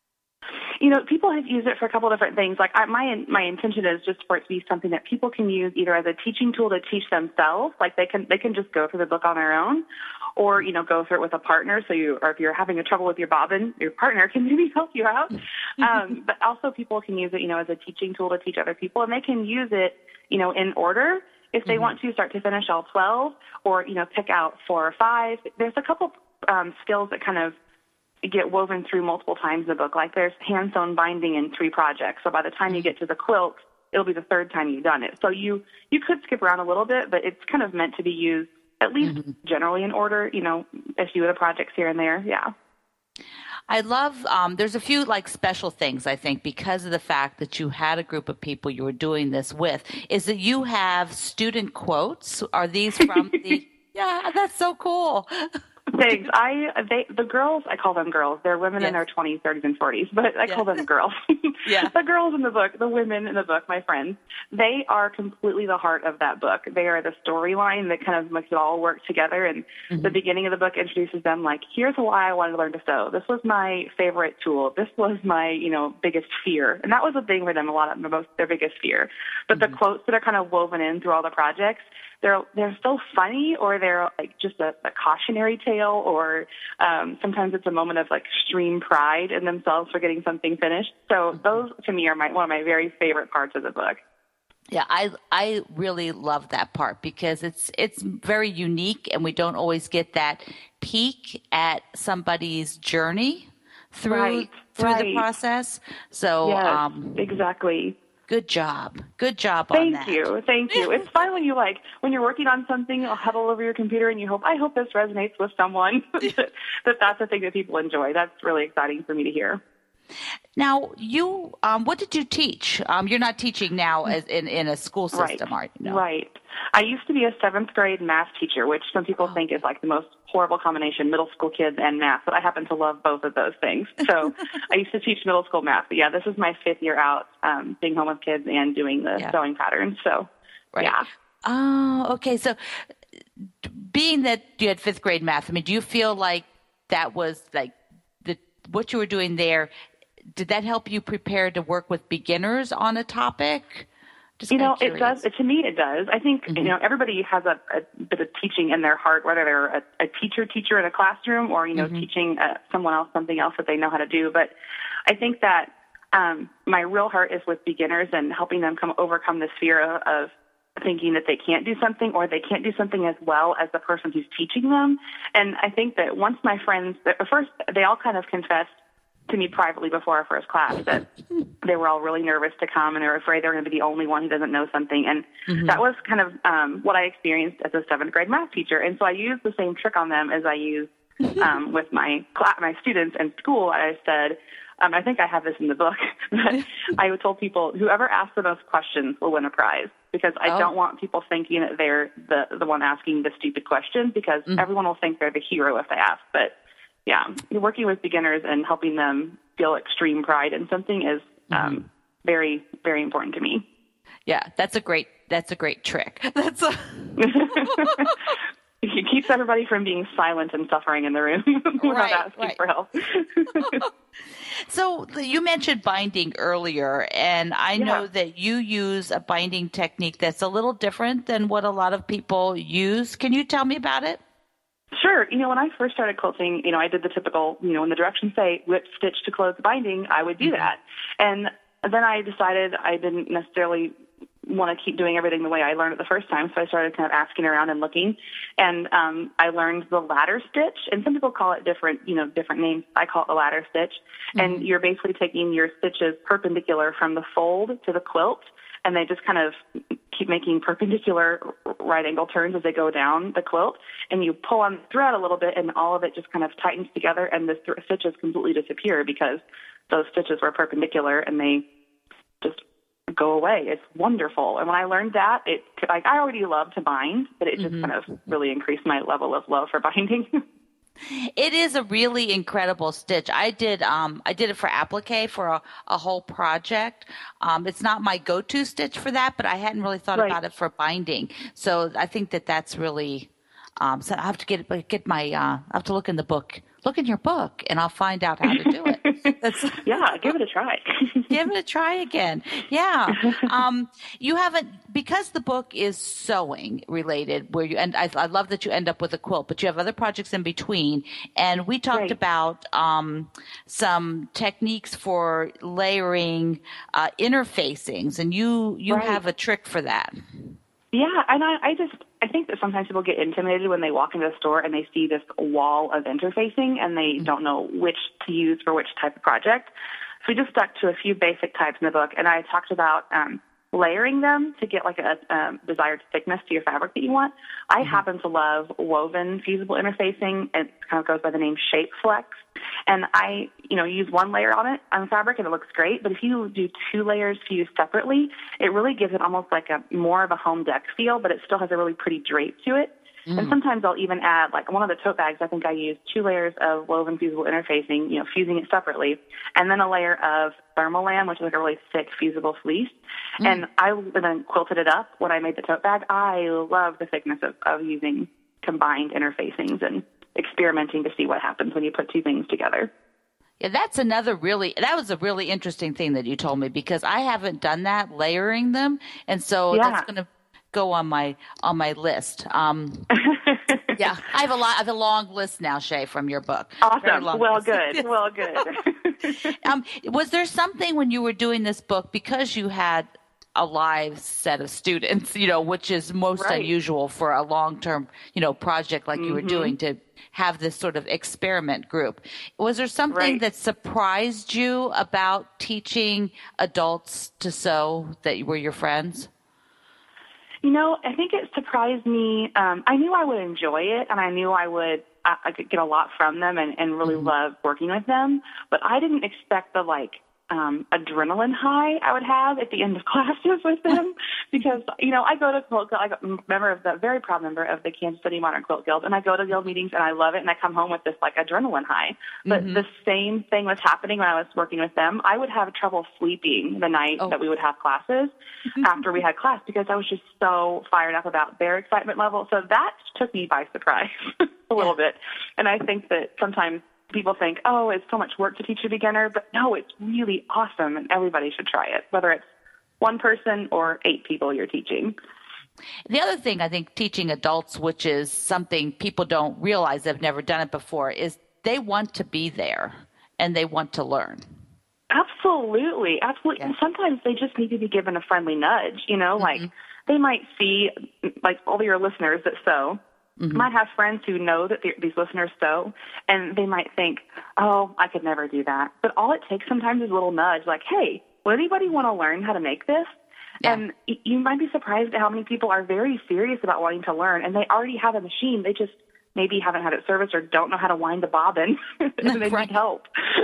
You know, people have used it for a couple of different things. Like I, my my intention is just for it to be something that people can use either as a teaching tool to teach themselves, like they can they can just go through the book on their own, or you know go through it with a partner. So you, or if you're having a trouble with your bobbin, your partner can maybe help you out. Um, but also people can use it, you know, as a teaching tool to teach other people, and they can use it, you know, in order if they mm-hmm. want to start to finish all twelve, or you know pick out four or five. There's a couple um, skills that kind of get woven through multiple times in the book. Like there's hand-sewn binding in three projects. So by the time you get to the quilt, it'll be the third time you've done it. So you, you could skip around a little bit, but it's kind of meant to be used at least mm-hmm. generally in order, you know, a few of the projects here and there. Yeah. I love, um, there's a few like special things, I think, because of the fact that you had a group of people you were doing this with, is that you have student quotes. Are these from the, yeah, that's so cool. Thanks. I they the girls, I call them girls. They're women yes. in their twenties, thirties, and forties, but I yeah. call them girls. Yeah. The girls in the book, the women in the book, my friends, they are completely the heart of that book. They are the storyline that kind of makes it all work together. And mm-hmm. the beginning of the book introduces them like, here's why I wanted to learn to sew. This was my favorite tool. This was my, you know, biggest fear. And that was a thing for them, a lot of the most, their biggest fear. But mm-hmm. the quotes that are kind of woven in through all the projects, they're they're so funny, or they're like just a, a cautionary tale, or um, sometimes it's a moment of like extreme pride in themselves for getting something finished. So those to me are my one of my very favorite parts of the book. Yeah, I I really love that part, because it's it's very unique, and we don't always get that peek at somebody's journey through right, through right. the process. So yes, um, exactly. Good job. Good job on Thank that. Thank you. Thank you. It's fun when you like, when you're working on something, you'll huddle over your computer and you hope, I hope this resonates with someone, that, that that's a thing that people enjoy. That's really exciting for me to hear. Now, you, um, what did you teach? Um, you're not teaching now as in, in a school system, right. are you? No. Right. I used to be a seventh grade math teacher, which some people oh. think is like the most horrible combination, middle school kids and math, but I happen to love both of those things. So I used to teach middle school math. But yeah, this is my fifth year out, um, being home with kids and doing the yeah. sewing patterns. So, right. yeah. Oh, okay. So being that you had fifth grade math, I mean, do you feel like that was like the what you were doing there, did that help you prepare to work with beginners on a topic? Just you know, it does. To me, it does. I think, mm-hmm. you know, everybody has a, a bit of teaching in their heart, whether they're a, a teacher teacher in a classroom or, you know, mm-hmm. teaching uh, someone else something else that they know how to do. But I think that um, my real heart is with beginners and helping them come overcome this fear of, of thinking that they can't do something or they can't do something as well as the person who's teaching them. And I think that once my friends, at first, they all kind of confessed to me privately before our first class that they were all really nervous to come and they were afraid they were going to be the only one who doesn't know something. And mm-hmm. that was kind of um, what I experienced as a seventh grade math teacher. And so I used the same trick on them as I use um, with my class, my students in school. I said, um, I think I have this in the book, but I told people whoever asks the most questions will win a prize, because I oh. don't want people thinking that they're the, the one asking the stupid question, because mm-hmm. everyone will think they're the hero if they ask. But yeah, working with beginners and helping them feel extreme pride in something is um, mm-hmm. very, very important to me. Yeah, that's a great that's a great trick. That's a it keeps everybody from being silent and suffering in the room without right, asking right. for help. So you mentioned binding earlier, and I yeah. know that you use a binding technique that's a little different than what a lot of people use. Can you tell me about it? Sure. You know, when I first started quilting, you know, I did the typical, you know, when the directions say whip stitch to close the binding, I would do mm-hmm. that. And then I decided I didn't necessarily want to keep doing everything the way I learned it the first time. So I started kind of asking around and looking, and um, I learned the ladder stitch. And some people call it different, you know, different names. I call it the ladder stitch. Mm-hmm. And you're basically taking your stitches perpendicular from the fold to the quilt, and they just kind of keep making perpendicular right angle turns as they go down the quilt. And you pull on the thread a little bit, and all of it just kind of tightens together, and the th- stitches completely disappear because those stitches were perpendicular, and they just go away. It's wonderful. And when I learned that, it like I already love to bind, but it just mm-hmm. kind of really increased my level of love for binding. It is a really incredible stitch. I did um I did it for applique for a, a whole project. Um, it's not my go-to stitch for that, but I hadn't really thought right. about it for binding. So I think that that's really um so I have to get get my uh I have to look in the book. Look in your book, and I'll find out how to do it. That's, yeah, give it a try. Give it a try again. Yeah. Um, you haven't, because the book is sewing related, where you, and I, I love that you end up with a quilt, but you have other projects in between. And we talked right. about um, some techniques for layering uh, interfacings, and you, you right. have a trick for that. Yeah, and I, I just I think that sometimes people get intimidated when they walk into the store and they see this wall of interfacing and they don't know which to use for which type of project. So we just stuck to a few basic types in the book, and I talked about um, layering them to get like a um, desired thickness to your fabric that you want. I mm-hmm. happen to love woven fusible interfacing. It kind of goes by the name Shape Flex. And I, you know, use one layer on it on fabric and it looks great. But if you do two layers fused separately, it really gives it almost like a more of a home deck feel, but it still has a really pretty drape to it. Mm. And sometimes I'll even add, like one of the tote bags, I think I used two layers of woven fusible interfacing, you know, fusing it separately, and then a layer of Thermolam, which is like a really thick fusible fleece. Mm. And I then quilted it up when I made the tote bag. I love the thickness of, of using combined interfacings and experimenting to see what happens when you put two things together. Yeah, that's another really, that was a really interesting thing that you told me, because I haven't done that, layering them. And so yeah. that's going to go on my, on my list. Um, yeah, I have a lot, I have a long list now, Shay, from your book. Awesome. Well, list. good. Well, good. um, was there something when you were doing this book, because you had a live set of students, you know, which is most right. unusual for a long-term, you know, project like mm-hmm. you were doing, to have this sort of experiment group. Was there something Right. that surprised you about teaching adults to sew that were your friends? You know, I think it surprised me. Um, I knew I would enjoy it, and I knew I would I, I could get a lot from them and, and really Mm-hmm. love working with them. But I didn't expect the, like, um, adrenaline high I would have at the end of classes with them because, you know, I go to Quilt Guild, I'm a member of the, very proud member of the Kansas City Modern Quilt Guild, and I go to guild meetings and I love it, and I come home with this, like, adrenaline high. But Mm-hmm. the same thing was happening when I was working with them. I would have trouble sleeping the night Oh. that we would have classes after we had class because I was just so fired up about their excitement level. So that took me by surprise a little bit. And I think that sometimes people think, oh, it's so much work to teach a beginner, but no, it's really awesome, and everybody should try it, whether it's one person or eight people you're teaching. The other thing I think teaching adults, which is something people don't realize, they've never done it before, is they want to be there and they want to learn. Absolutely, absolutely. Yeah. And sometimes they just need to be given a friendly nudge, you know, like they might see, like all your listeners that sew, might have friends who know that these listeners sew, and they might think, oh, I could never do that. But all it takes sometimes is a little nudge, like, hey, would anybody want to learn how to make this? Yeah. And y- you might be surprised at how many people are very serious about wanting to learn, and they already have a machine. They just maybe haven't had it serviced or don't know how to wind the bobbin, and they Right. need help.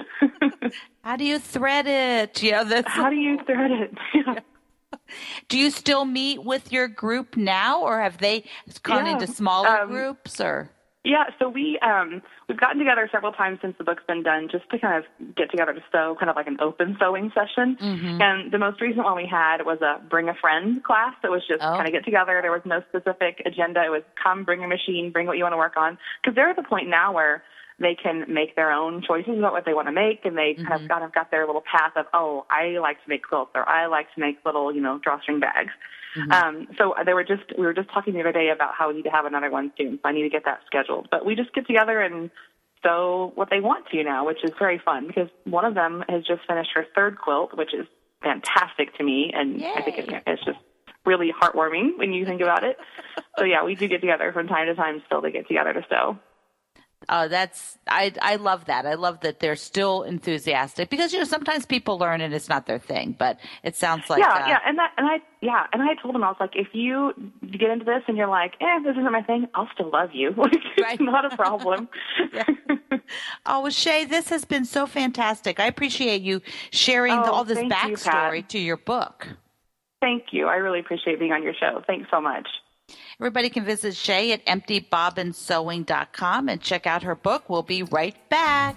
How do you thread it? You know, that's, How do you thread it? Yeah. do you still meet with your group now, or have they gone Yeah. into smaller Um, groups? Or Yeah, so we um we've gotten together several times since the book's been done just to kind of get together to sew, kind of like an open sewing session. Mm-hmm. And the most recent one we had was a bring a friend class that was just Oh. kind of get together. There was no specific agenda. It was come, bring a machine, bring what you want to work on. Because they're at the point now where they can make their own choices about what they want to make, and they kind of kind of got their little path of, oh, I like to make quilts, or I like to make little, you know, drawstring bags. Um, so they were just, we were just talking the other day about how we need to have another one soon. So I need to get that scheduled. But we just get together and sew what they want to now, which is very fun because one of them has just finished her third quilt, which is fantastic to me. And I think it, it's just really heartwarming when you think about it. So yeah, we do get together from time to time still to get together to sew. Oh, that's I I love that. I love that they're still enthusiastic because you know sometimes people learn and it's not their thing, but it sounds like yeah, uh, yeah, and that and I yeah, and I told him I was like, if you get into this and you're like, eh, this isn't my thing, I'll still love you. Like, Right. it's not a problem. Yeah. Oh, well, Shay, this has been so fantastic. I appreciate you sharing Oh, the, all this thank you, backstory Pat. to your book. Thank you. I really appreciate being on your show. Thanks so much. Everybody can visit Shay at empty bobbin sewing dot com and check out her book. We'll be right back.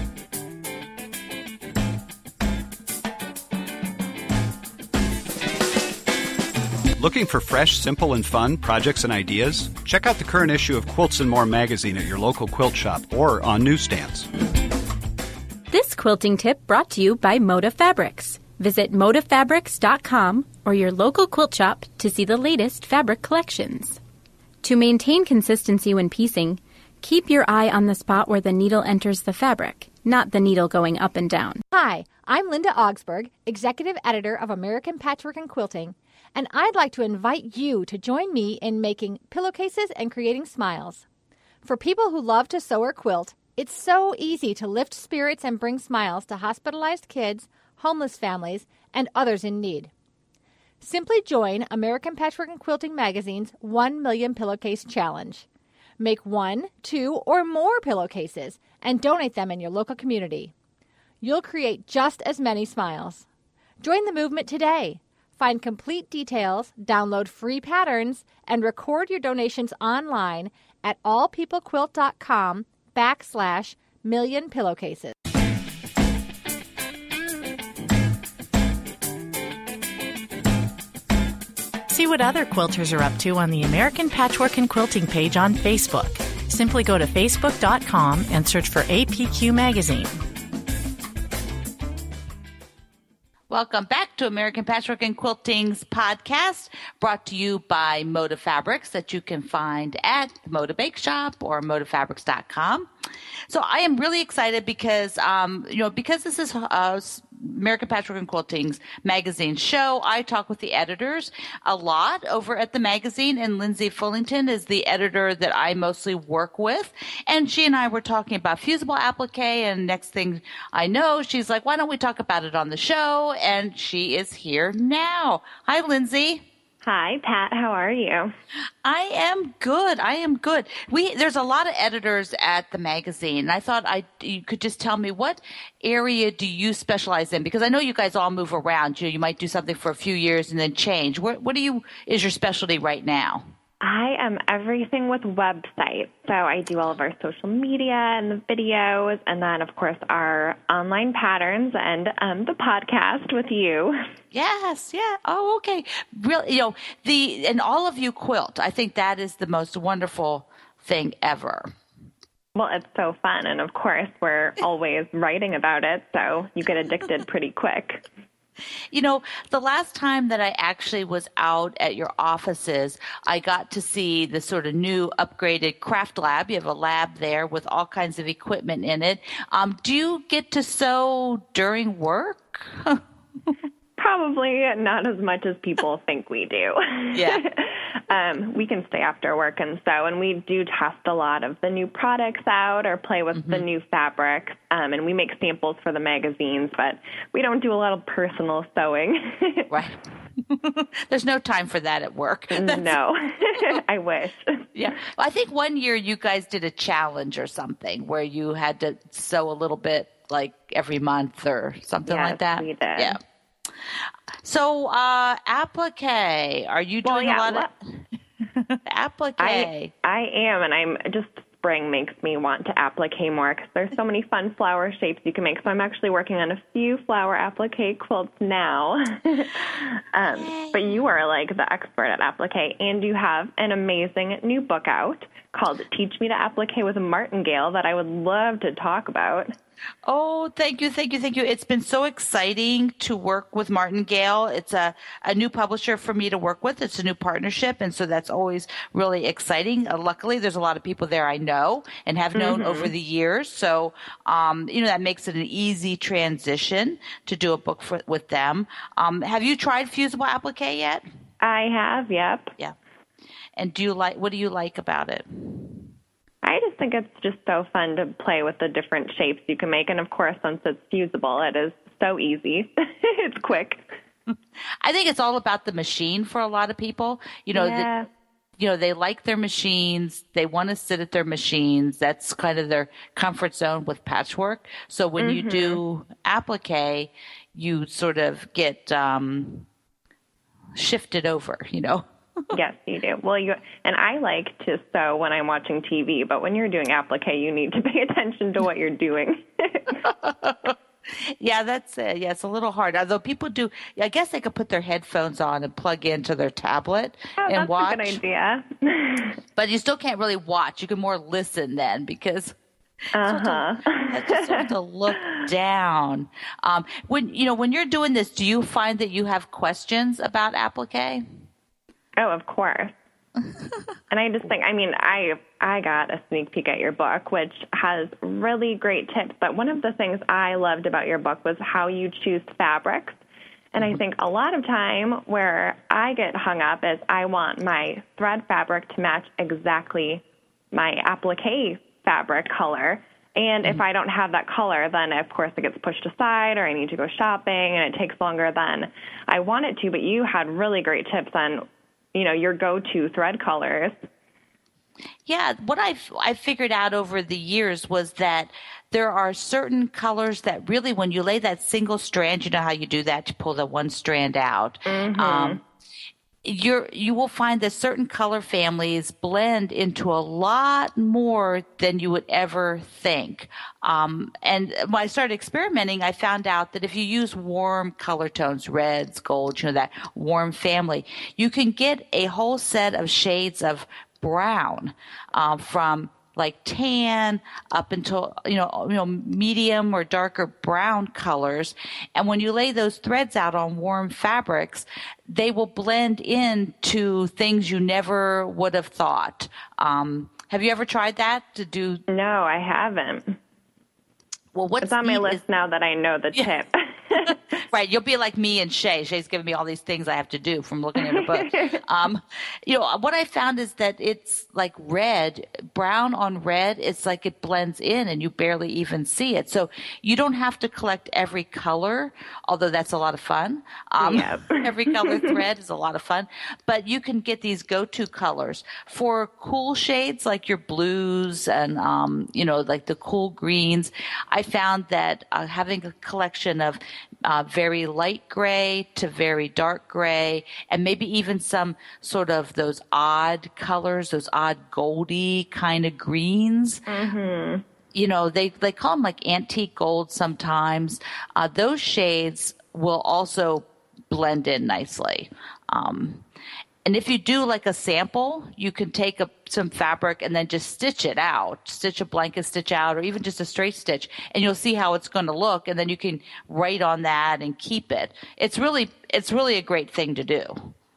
Looking for fresh, simple, and fun projects and ideas? Check out the current issue of Quilts and More magazine at your local quilt shop or on newsstands. This quilting tip brought to you by Moda Fabrics. Visit moda fabrics dot com or your local quilt shop to see the latest fabric collections. To maintain consistency when piecing, keep your eye on the spot where the needle enters the fabric, not the needle going up and down. Hi, I'm Linda Augsburg, Executive Editor of American Patchwork and Quilting, and I'd like to invite you to join me in making pillowcases and creating smiles. For people who love to sew or quilt, it's so easy to lift spirits and bring smiles to hospitalized kids, homeless families, and others in need. Simply join American Patchwork and Quilting Magazine's one million Pillowcase Challenge. Make one, two, or more pillowcases and donate them in your local community. You'll create just as many smiles. Join the movement today. Find complete details, download free patterns, and record your donations online at allpeoplequilt.com backslash million pillowcases. See what other quilters are up to on the American Patchwork and Quilting page on Facebook. Simply go to facebook dot com and search for A P Q Magazine. Welcome back to American Patchwork and Quilting's podcast, brought to you by Moda Fabrics that you can find at the Moda Bake Shop or moda fabrics dot com. So I am really excited because, um, you know, because this is uh, American Patchwork and Quilting's magazine show. I talk with the editors a lot over at the magazine, and Lindsay Fullington is the editor that I mostly work with. And she and I were talking about fusible applique, and next thing I know, she's like, why don't we talk about it on the show? And she is here now. Hi, Lindsay. Hi, Pat. How are you? I am good. I am good. We there's a lot of editors at the magazine, and I thought I you could just tell me, what area do you specialize in? Because I know you guys all move around. You know, you might do something for a few years and then change. What what do you is your specialty right now? I am everything with websites. So I do all of our social media and the videos, and then, of course, our online patterns and um, the podcast with you. Yes, yeah. Oh, okay. Really, you know, the and all of you quilt. I think that is the most wonderful thing ever. Well, it's so fun, and of course, we're always writing about it, so you get addicted pretty quick. You know, the last time that I actually was out at your offices, I got to see the sort of new upgraded craft lab. You have a lab there with all kinds of equipment in it. Um, do you get to sew during work? Probably not as much as people think we do. Yeah. um, we can stay after work and sew, and we do test a lot of the new products out or play with mm-hmm. the new fabric, um, and we make samples for the magazines, but we don't do a lot of personal sewing. Right. There's no time for that at work. That's... No. I wish. Yeah. Well, I think one year you guys did a challenge or something where you had to sew a little bit like every month or something yes, like that. We did. Yeah. So, uh, applique, are you doing well, yeah, a lot of applique? I, I am, and I'm just spring makes me want to applique more because there's so many fun flower shapes you can make. So I'm actually working on a few flower applique quilts now. um, but you are like the expert at applique, and you have an amazing new book out called Teach Me to Applique with Martingale that I would love to talk about. Oh, thank you, thank you, thank you. It's been so exciting to work with Martingale. It's a, a new publisher for me to work with. It's a new partnership, and so that's always really exciting. Uh, luckily, there's a lot of people there I know and have known mm-hmm. over the years. So, um, you know, that makes it an easy transition to do a book for, with them. Um, have you tried fusible applique yet? I have, yep. Yeah. And do you like, what do you like about it? I just think it's just so fun to play with the different shapes you can make. And, of course, since it's fusible, it is so easy. It's quick. I think it's all about the machine for a lot of people. You know, yeah. the, you know, they like their machines. They want to sit at their machines. That's kind of their comfort zone with patchwork. So when mm-hmm. you do applique, you sort of get um, shifted over, you know. Yes, you do. Well, you and I like to sew when I'm watching T V, but when you're doing applique, you need to pay attention to what you're doing. Yeah, that's uh, yeah, it's a little hard. Although people do, I guess they could put their headphones on and plug into their tablet oh, and that's watch. That's a good idea. But you still can't really watch. You can more listen then because uh-huh. you just have to look down. Um, when you know when you're doing this, do you find that you have questions about applique? Oh, of course. And I just think, I mean, I I got a sneak peek at your book, which has really great tips. But one of the things I loved about your book was how you choose fabrics. And I think a lot of time where I get hung up is I want my thread fabric to match exactly my applique fabric color. And if I don't have that color, then, of course, it gets pushed aside or I need to go shopping and it takes longer than I want it to. But you had really great tips on, you know, your go-to thread colors. Yeah, what I've, I figured out over the years was that there are certain colors that really, when you lay that single strand, you know how you do that to pull the one strand out. Mm-hmm. Um, you're, you will find that certain color families blend into a lot more than you would ever think. Um, and when I started experimenting, I found out that if you use warm color tones, reds, golds, you know, that warm family, you can get a whole set of shades of brown um, from like tan up until, you know, you know, medium or darker brown colors. And when you lay those threads out on warm fabrics, they will blend into things you never would have thought. Um, have you ever tried that to do? No, I haven't. Well, what's it's on my neat list is, now that I know the yeah. tip. Right. You'll be like me and Shay. Shay's giving me all these things I have to do from looking at her book. um, you know, what I found is that it's like red, brown on red. It's like it blends in and you barely even see it. So you don't have to collect every color, although that's a lot of fun. Um, yep. Every color thread is a lot of fun. But you can get these go-to colors for cool shades like your blues and, um, you know, like the cool greens. I found that uh, having a collection of uh, very light gray to very dark gray, and maybe even some sort of those odd colors, those odd goldy kind of greens. Mm-hmm. You know, they, they call them like antique gold sometimes. Uh, those shades will also blend in nicely. Um, and if you do like a sample, you can take a, some fabric and then just stitch it out, stitch a blanket stitch out, or even just a straight stitch, and you'll see how it's going to look. And then you can write on that and keep it. It's really, it's really a great thing to do.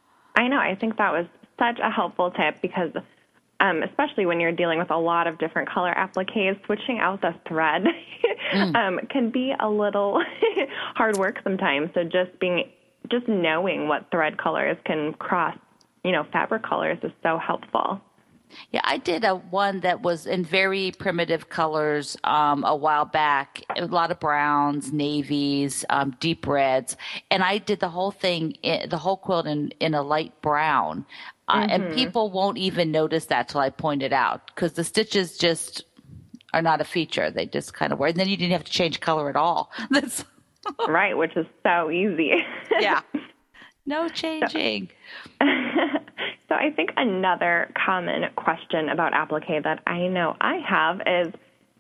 I know. I think that was such a helpful tip because um, especially when you're dealing with a lot of different color appliques, switching out the thread mm. um, can be a little hard work sometimes. So just being, just knowing what thread colors can cross, you know, fabric colors is so helpful. Yeah, I did a one that was in very primitive colors um, a while back, a lot of browns, navies, um, deep reds, and I did the whole thing, the whole quilt in, in a light brown. Uh, mm-hmm. And people won't even notice that till I point it out because the stitches just are not a feature. They just kind of were. And then you didn't have to change color at all. That's right, which is so easy. Yeah. No changing. So, so I think another common question about applique that I know I have is,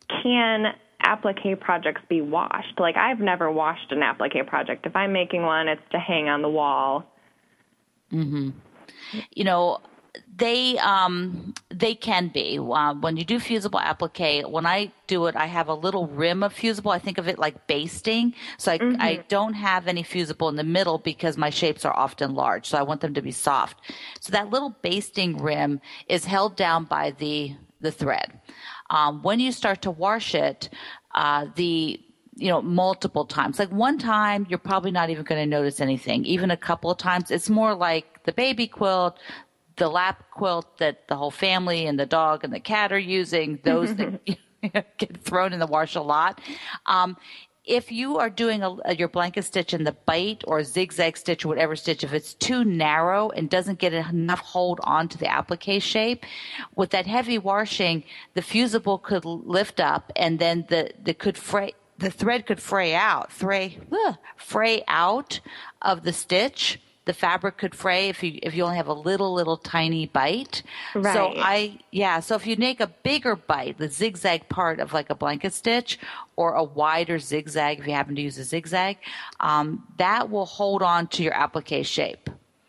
can applique projects be washed? Like, I've never washed an applique project. If I'm making one, it's to hang on the wall. Mm-hmm. You know, they um, they can be. Uh, when you do fusible applique, when I do it, I have a little rim of fusible. I think of it like basting. So I, mm-hmm. I don't have any fusible in the middle because my shapes are often large. So I want them to be soft. So that little basting rim is held down by the the thread. Um, when you start to wash it, uh, the you know, multiple times. Like one time, you're probably not even going to notice anything. Even a couple of times, it's more like the baby quilt, the lap quilt that the whole family and the dog and the cat are using, those that get thrown in the wash a lot. Um, if you are doing a, a, your blanket stitch in the bite or zigzag stitch or whatever stitch, if it's too narrow and doesn't get enough hold onto the applique shape, with that heavy washing, the fusible could lift up and then the, the could fray. The thread could fray out, fray, ugh, fray out of the stitch. The fabric could fray if you if you only have a little little tiny bite. Right. So I yeah. So if you make a bigger bite, the zigzag part of like a blanket stitch, or a wider zigzag if you happen to use a zigzag, um, that will hold on to your applique shape.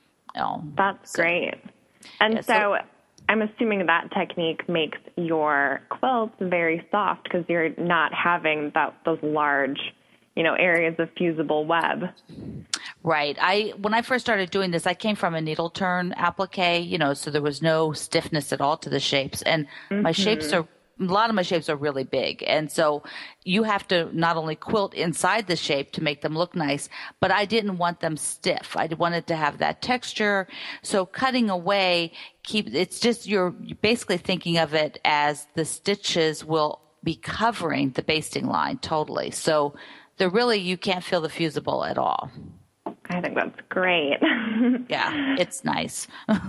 Oh, that's so great. And yeah, so, so I'm assuming that technique makes your quilts very soft because you're not having that those large, you know, areas of fusible web. Right. I when I first started doing this, I came from a needle turn applique, you know, so there was no stiffness at all to the shapes, and mm-hmm. my shapes are. A lot of my shapes are really big, and so you have to not only quilt inside the shape to make them look nice, but I didn't want them stiff. I wanted to have that texture. So cutting away, keep it's just you're basically thinking of it as the stitches will be covering the basting line totally. So they're really, you can't feel the fusible at all. I think that's great. Yeah, it's nice.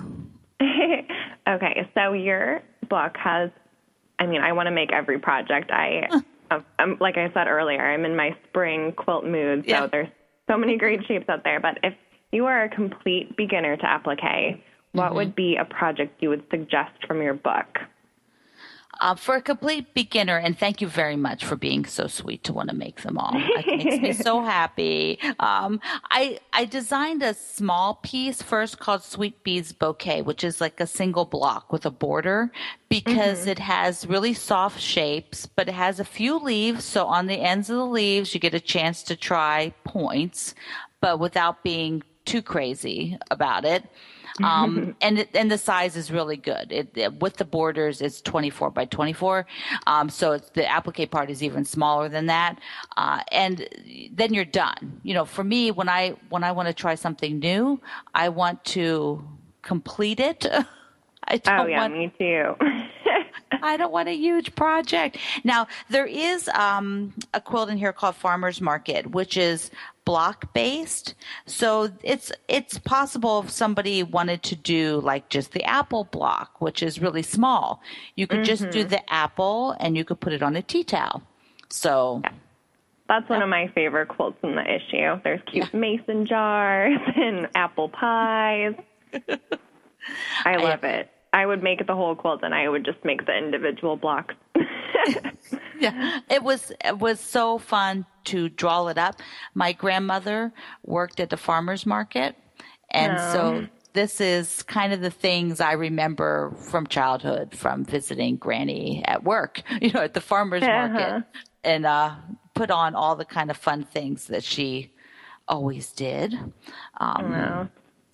Okay, so your book has, I mean, I want to make every project. I, I'm, like I said earlier, I'm in my spring quilt mood, so yeah. There's so many great shapes out there. But if you are a complete beginner to applique, what mm-hmm. would be a project you would suggest from your book? Uh, for a complete beginner, and thank you very much for being so sweet to want to make them all. It makes me so happy. Um, I I designed a small piece first called Sweet Bees Bouquet, which is like a single block with a border because mm-hmm. it has really soft shapes, but it has a few leaves. So on the ends of the leaves, you get a chance to try points, but without being too crazy about it. Um, and it, and the size is really good. It, it, with the borders, it's twenty-four by twenty-four. Um, so it's, the applique part is even smaller than that. Uh, and then you're done. You know, for me, when I when I want to try something new, I want to complete it. I don't oh yeah, want, me too. I don't want a huge project. Now, there is um, a quilt in here called Farmer's Market, which is block-based. So it's it's possible if somebody wanted to do like just the apple block, which is really small. You could mm-hmm. just do the apple and you could put it on a tea towel. So yeah. That's one yeah. of my favorite quilts in the issue. There's cute yeah. mason jars and apple pies. I love I, it. I would make the whole quilt, and I would just make the individual blocks. Yeah, it was it was so fun to draw it up. My grandmother worked at the farmer's market, and oh. so this is kind of the things I remember from childhood, from visiting Granny at work, you know, at the farmer's uh-huh. market, and uh, put on all the kind of fun things that she always did. Um, wow.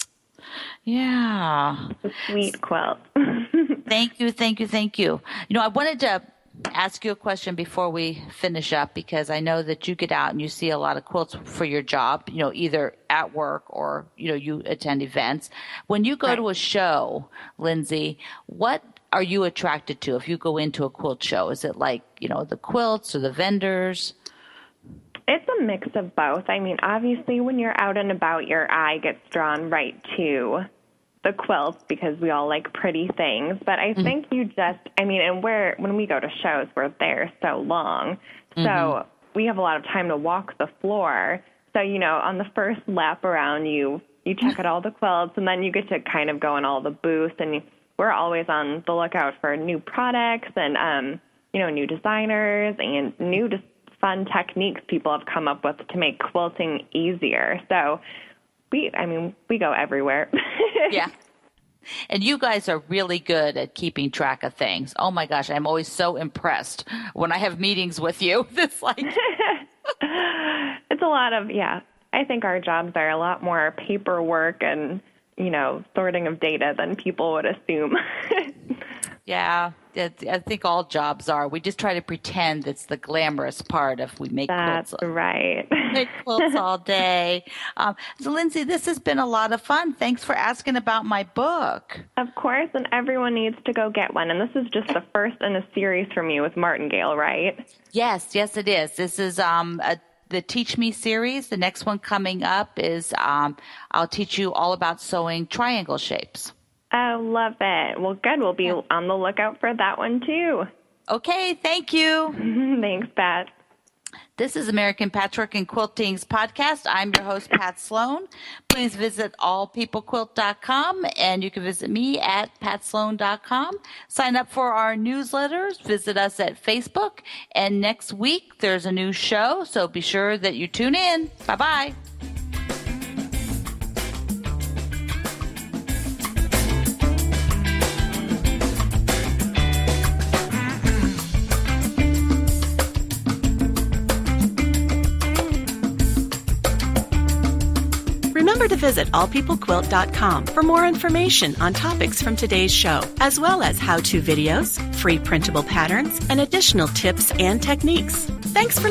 Yeah. It's a sweet quilt. Thank you, thank you, thank you. You know, I wanted to ask you a question before we finish up, because I know that you get out and you see a lot of quilts for your job, you know, either at work or, you know, you attend events. When you go right. to a show, Lindsay, what are you attracted to if you go into a quilt show? Is it like, you know, the quilts or the vendors? It's a mix of both. I mean, obviously, when you're out and about, your eye gets drawn right to the quilts because we all like pretty things. But I mm-hmm. think you just, I mean, and we're, when we go to shows, we're there so long. Mm-hmm. So we have a lot of time to walk the floor. So, you know, on the first lap around, you, you check out all the quilts, and then you get to kind of go in all the booths. And we're always on the lookout for new products and, um, you know, new designers and new designers. Fun techniques people have come up with to make quilting easier. So we, I mean, we go everywhere. Yeah. And you guys are really good at keeping track of things. Oh my gosh, I'm always so impressed when I have meetings with you. It's like it's a lot of, yeah. I think our jobs are a lot more paperwork and, you know, sorting of data than people would assume. Yeah, I think all jobs are. We just try to pretend it's the glamorous part if we make That's quilts. That's right. Make quilts all day. Um, so, Lindsay, this has been a lot of fun. Thanks for asking about my book. Of course, and everyone needs to go get one. And this is just the first in a series from you with Martingale, right? Yes, yes, it is. This is um, a the Teach Me series. The next one coming up is um, I'll teach you all about sewing triangle shapes. Oh, love it. Well, good. We'll be yeah. on the lookout for that one, too. Okay, thank you. Thanks, Pat. This is American Patchwork and Quilting's podcast. I'm your host, Pat Sloan. Please visit all people quilt dot com, and you can visit me at pat sloan dot com. Sign up for our newsletters. Visit us at Facebook. And next week, there's a new show, so be sure that you tune in. Bye-bye. Remember to visit all people quilt dot com for more information on topics from today's show, as well as how-to videos, free printable patterns, and additional tips and techniques. Thanks for